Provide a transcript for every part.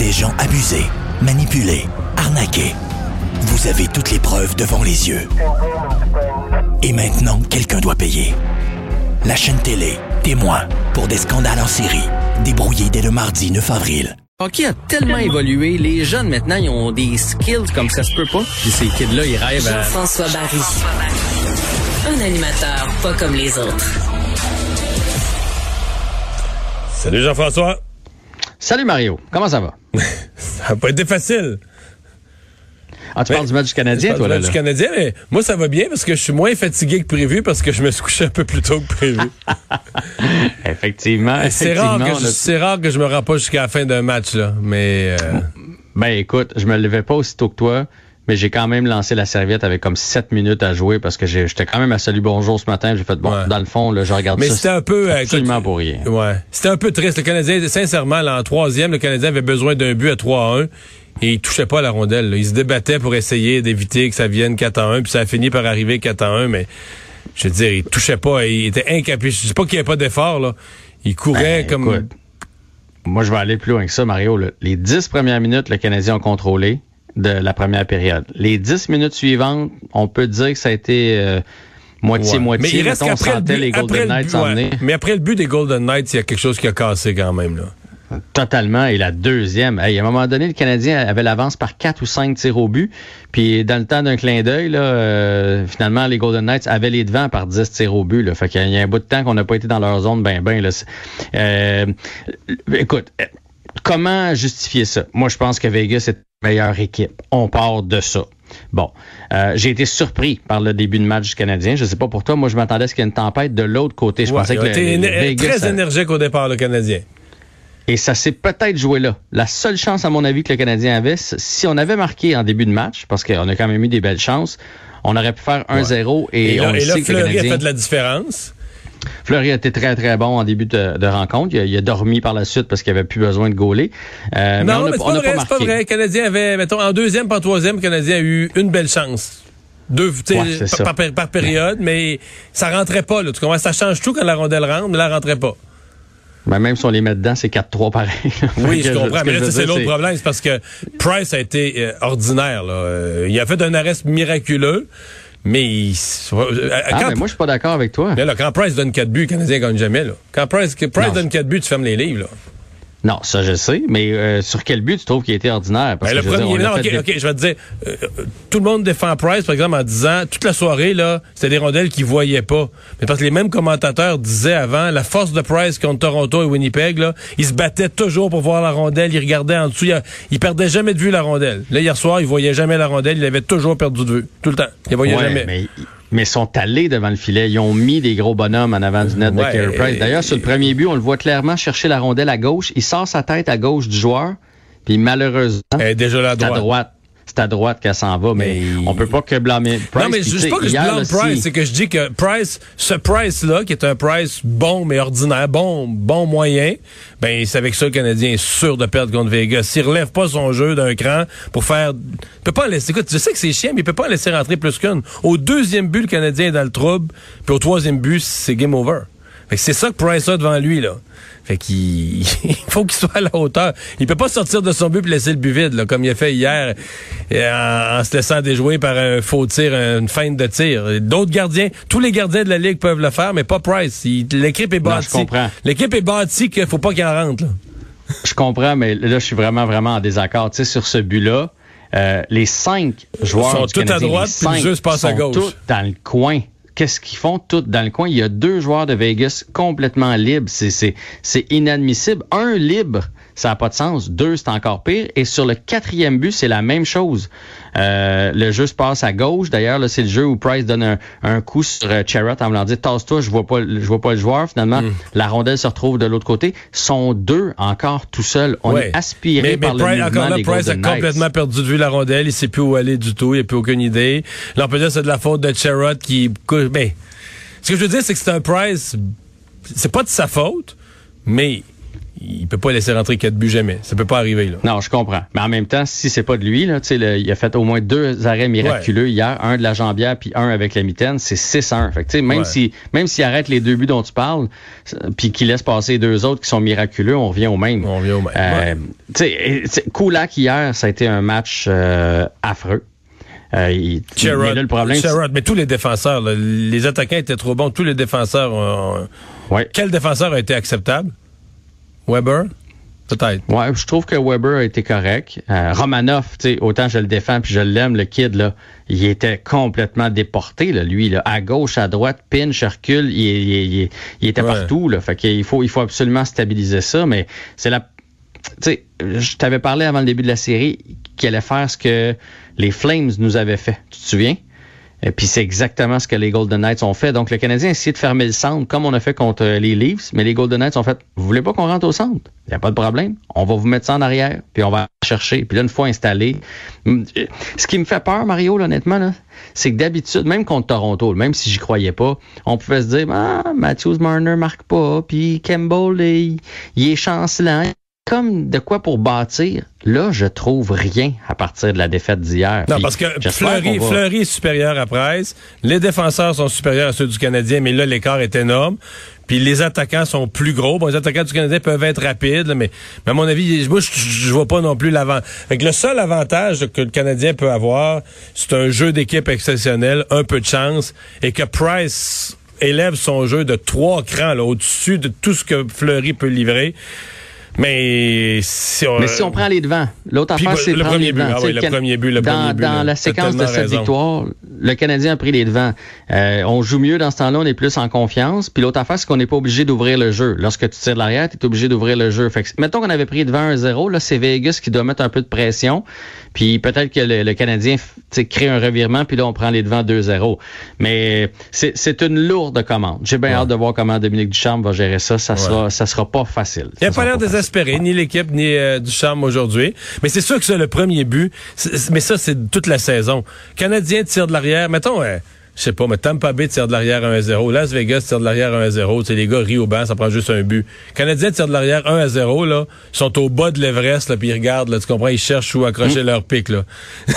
des gens abusés, manipulés, arnaqués. Vous avez toutes les preuves devant les yeux. Et maintenant, quelqu'un doit payer. La chaîne télé, témoin, pour des scandales en série, débrouillés dès le mardi 9 avril. Le hockey a tellement évolué. Les jeunes, maintenant, ils ont des skills comme ça se peut pas. Puis ces kids-là, ils rêvent à... Jean-François Barry. Un animateur pas comme les autres. Salut Jean-François. Salut Mario. Comment ça va? Ça n'a pas été facile. Ah, tu parles du match du Canadien, toi, là? Du Canadien, mais moi, ça va bien parce que je suis moins fatigué que prévu parce que je me suis couché un peu plus tôt que prévu. Effectivement. C'est rare que je me rends pas jusqu'à la fin d'un match, là. Mais. Ben, écoute, je me levais pas aussitôt que toi, mais j'ai quand même lancé la serviette avec comme 7 minutes à jouer parce que j'étais quand même à Salut Bonjour ce matin. J'ai fait, dans le fond, là, je regarde ça. Mais c'était un peu. Absolument pour rien. Ouais. C'était un peu triste. Le Canadien, sincèrement, là, en troisième, le Canadien avait besoin d'un but à 3-1. Et il touchait pas à la rondelle. Là. Il se débattait pour essayer d'éviter que ça vienne 4-1, puis ça a fini par arriver 4-1, mais je veux dire, il touchait pas, il était incapable. Je dis pas qu'il n'y avait pas d'effort, là. Il courait comme... Écoute, moi, je vais aller plus loin que ça, Mario. Là. Les 10 premières minutes, le Canadien a contrôlé de la première période. Les 10 minutes suivantes, on peut dire que ça a été moitié-moitié. Mais il reste qu'après les Golden Knights s'emmener. Mais après le but des Golden Knights, il y a quelque chose qui a cassé quand même, là. Totalement. Et la deuxième, à un moment donné, le Canadien avait l'avance par 4 ou 5 tirs au but. Puis dans le temps d'un clin d'œil, là, finalement, les Golden Knights avaient les devants par 10 tirs au but. Là. Fait qu'il y a un bout de temps qu'on n'a pas été dans leur zone là. Écoute, comment justifier ça? Moi, je pense que Vegas est la meilleure équipe. On part de ça. Bon, j'ai été surpris par le début de match du Canadien. Je sais pas pour toi, moi je m'attendais à ce qu'il y ait une tempête de l'autre côté. Je pensais que Vegas très énergique au départ, le Canadien. Et ça s'est peut-être joué là. La seule chance, à mon avis, que le Canadien avait, si on avait marqué en début de match, parce qu'on a quand même eu des belles chances, on aurait pu faire 1-0 et on sait que Fleury le Canadien... a fait de la différence. Fleury a été très, très bon en début de rencontre. Il a dormi par la suite parce qu'il avait plus besoin de gauler. Non, mais c'est pas vrai. Le Canadien avait, mettons, en deuxième, pas en troisième, le Canadien a eu une belle chance. Par période, mais ça rentrait pas, là. Tu comprends? Ça change tout quand la rondelle rentre, mais là, elle rentrait pas. Ben même si on les met dedans, c'est 4-3 pareil. Oui, je comprends. Mais là, c'est l'autre problème. C'est parce que Price a été ordinaire. Là. Il a fait un arrêt miraculeux, mais mais moi, je suis pas d'accord avec toi. Mais là, quand Price donne 4 buts, le Canadien gagne jamais. Là. Quand Price donne 4 buts, tu fermes les livres. Là. Non, ça je sais, mais sur quel but tu trouves qu'il a été ordinaire? Parce que le premier, je vais te dire, tout le monde défend Price, par exemple, en disant, toute la soirée, là, c'était des rondelles qu'il voyait pas. Mais parce que les mêmes commentateurs disaient avant, la force de Price contre Toronto et Winnipeg, là, il se battait toujours pour voir la rondelle, il regardait en dessous, il perdait jamais de vue la rondelle. Là, hier soir, il voyait jamais la rondelle, il avait toujours perdu de vue. Tout le temps. Il voyait jamais. Mais ils sont allés devant le filet. Ils ont mis des gros bonhommes en avant du net de Carey Price. D'ailleurs, sur le premier but, on le voit clairement chercher la rondelle à gauche. Il sort sa tête à gauche du joueur. Puis malheureusement, elle est déjà là à droite. C'est à droite qu'elle s'en va, mais on peut pas que blâmer Price. Non, mais je dis pas que je blâme Price, c'est que je dis que ce Price-là, qui est un Price bon, mais ordinaire, bon moyen, ben, c'est avec ça le Canadien est sûr de perdre contre Vegas. S'il relève pas son jeu d'un cran pour faire... Il peut pas laisser... Écoute, je sais que c'est chiant, mais il peut pas laisser rentrer plus qu'une. Au deuxième but, le Canadien est dans le trouble, puis au troisième but, c'est game over. Fait que c'est ça que Price a devant lui, là. Fait qu'il faut qu'il soit à la hauteur. Il peut pas sortir de son but et laisser le but vide, là, comme il a fait hier, en se laissant déjouer par un faux tir, une feinte de tir. D'autres gardiens, tous les gardiens de la Ligue peuvent le faire, mais pas Price. L'équipe est bâtie. Non, je comprends. L'équipe est bâtie qu'il faut pas qu'il en rentre, là. Je comprends, mais là, je suis vraiment en désaccord. Tu sais, sur ce but-là, les 5 joueurs sont du tous Canadien, à droite, puis le jeu se passe à gauche. Tous dans le coin. Qu'est-ce qu'ils font tous dans le coin? Il y a 2 joueurs de Vegas complètement libres. C'est inadmissible. Un libre, ça n'a pas de sens. 2, c'est encore pire. Et sur le 4e but, c'est la même chose. Le jeu se passe à gauche. D'ailleurs, là, c'est le jeu où Price donne un coup sur Chariot en voulant dire tasse-toi, je vois pas le joueur. Finalement, la rondelle se retrouve de l'autre côté. Sont 2 encore tout seuls. On est aspiré par le mouvement encore là, des Price Golden a complètement perdu de vue la rondelle. Il sait plus où aller du tout. Il n'a plus aucune idée. Là, on peut dire que c'est de la faute de Chariot qui... Ben, ce que je veux dire, c'est que c'est un Price... C'est pas de sa faute, mais... il peut pas laisser rentrer 4 buts jamais. Ça peut pas arriver, là. Non, je comprends. Mais en même temps, si c'est pas de lui, là, il a fait au moins 2 arrêts miraculeux hier, un de la jambière puis un avec la mitaine, c'est 6-1. Fait que, même s'il arrête les 2 buts dont tu parles, puis qu'il laisse passer les 2 autres qui sont miraculeux, on revient au même. Kulak hier, ça a été un match affreux. Sherrod, le problème, mais tous les défenseurs, là, les attaquants étaient trop bons. Tous les défenseurs Quel défenseur a été acceptable? Weber? Peut-être. Ouais, je trouve que Weber a été correct. Romanov, autant je le défends puis je l'aime, le kid, là, il était complètement déporté, là, lui, là, à gauche, à droite, pinch, recule, il était partout, là. Fait qu'il faut absolument stabiliser ça, mais c'est la... Tu sais, je t'avais parlé avant le début de la série qu'il allait faire ce que les Flames nous avaient fait. Tu te souviens? Et puis c'est exactement ce que les Golden Knights ont fait. Donc le Canadien a essayé de fermer le centre comme on a fait contre les Leafs, mais les Golden Knights ont fait « Vous voulez pas qu'on rentre au centre? Il n'y a pas de problème. On va vous mettre ça en arrière, puis on va chercher. » Puis là, une fois installé... Ce qui me fait peur, Mario, là, honnêtement, là, c'est que d'habitude, même contre Toronto, même si j'y croyais pas, on pouvait se dire « Ah, Matthews Marner marque pas, puis Campbell, il est chancelant. » Comme de quoi pour bâtir, là, je trouve rien à partir de la défaite d'hier. Non, parce que Fleury est supérieur à Price, les défenseurs sont supérieurs à ceux du Canadien, mais là, l'écart est énorme. Puis les attaquants sont plus gros. Bon, les attaquants du Canadien peuvent être rapides, là, mais à mon avis, moi, je vois pas non plus l'avant. Fait que le seul avantage que le Canadien peut avoir, c'est un jeu d'équipe exceptionnel, un peu de chance, et que Price élève son jeu de 3 crans là, au-dessus de tout ce que Fleury peut livrer. Mais si on prend les devants, l'autre affaire, c'est prendre les devants. Le premier but. Dans la séquence de cette victoire, le Canadien a pris les devants. On joue mieux dans ce temps-là, on est plus en confiance. Puis l'autre affaire, c'est qu'on n'est pas obligé d'ouvrir le jeu. Lorsque tu tires de l'arrière, tu es obligé d'ouvrir le jeu. Fait que, mettons qu'on avait pris devant 1-0, là, c'est Vegas qui doit mettre un peu de pression. Puis peut-être que le Canadien crée un revirement, puis là, on prend les devants 2-0. Mais c'est une lourde commande. J'ai bien hâte de voir comment Dominique Ducharme va gérer ça. Ça sera pas facile. Il n'y a pas l'air désespéré, ni l'équipe, ni Ducharme aujourd'hui. Mais c'est sûr que c'est le premier but. Mais ça, c'est toute la saison. Canadien tire de l'arrière. Mettons, je sais pas, mais Tampa Bay tire de l'arrière 1-0. Las Vegas tire de l'arrière 1-0. Tu sais, les gars rient au banc, ça prend juste un but. Canadiens tire de l'arrière 1-0, là. Ils sont au bas de l'Everest, là, puis ils regardent, là, tu comprends, ils cherchent où accrocher leur pic, là.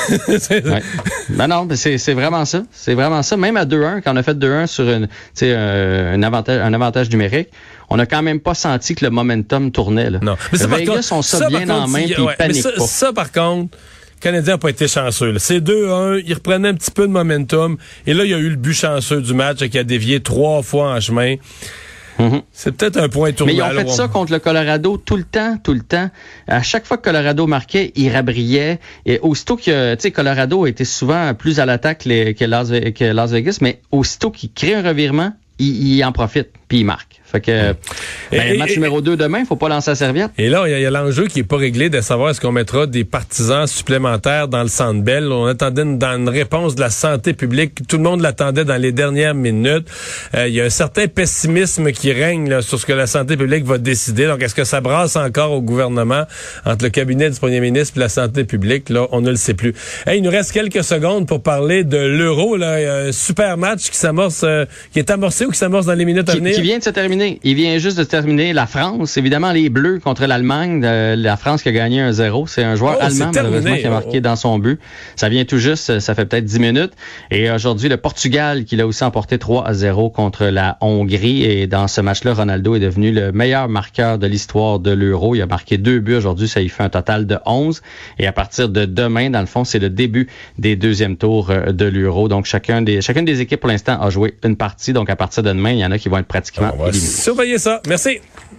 Ben non, c'est vraiment ça. C'est vraiment ça. Même à 2-1, quand on a fait 2-1 sur un avantage numérique, on n'a quand même pas senti que le momentum tournait, là. Non. Mais ça, Vegas ont ça bien en main, puis ils paniquent pas. Ça, par contre, le Canadien n'a pas été chanceux. Là. C'est 2-1, il reprenait un petit peu de momentum. Et là, il y a eu le but chanceux du match qui a dévié 3 fois en chemin. Mm-hmm. C'est peut-être un point tournant. Mais ils ont fait ça contre le Colorado tout le temps. À chaque fois que Colorado marquait, ils rabrillaient. Et aussitôt que, tu sais, Colorado était souvent plus à l'attaque que Las Vegas, mais aussitôt qu'ils créent un revirement, ils en profitent, puis ils marquent. Fait que match numéro 2 demain, faut pas lancer la serviette. Et là, il y a l'enjeu qui est pas réglé de savoir est-ce qu'on mettra des partisans supplémentaires dans le Centre Bell. On attendait une réponse de la santé publique. Tout le monde l'attendait dans les dernières minutes. Il y a un certain pessimisme qui règne là, sur ce que la santé publique va décider. Donc, est-ce que ça brasse encore au gouvernement entre le cabinet du premier ministre et la santé publique? Là, on ne le sait plus. Il nous reste quelques secondes pour parler de l'Euro. Là, un super match qui s'amorce, qui est amorcé ou qui s'amorce dans les minutes à venir. Qui vient de se terminer. Il vient juste de terminer la France. Évidemment, les Bleus contre l'Allemagne. La France qui a gagné 1-0. C'est un joueur allemand, malheureusement, qui a marqué dans son but. Ça vient tout juste. Ça fait peut-être 10 minutes. Et aujourd'hui, le Portugal qui l'a aussi emporté 3-0 contre la Hongrie. Et dans ce match-là, Ronaldo est devenu le meilleur marqueur de l'histoire de l'Euro. Il a marqué 2 buts aujourd'hui. Ça y fait un total de 11. Et à partir de demain, dans le fond, c'est le début des deuxièmes tours de l'Euro. Donc, chacune des équipes, pour l'instant, a joué une partie. Donc, à partir de demain, il y en a qui vont être pratiquement éliminés. Surveillez ça. Merci.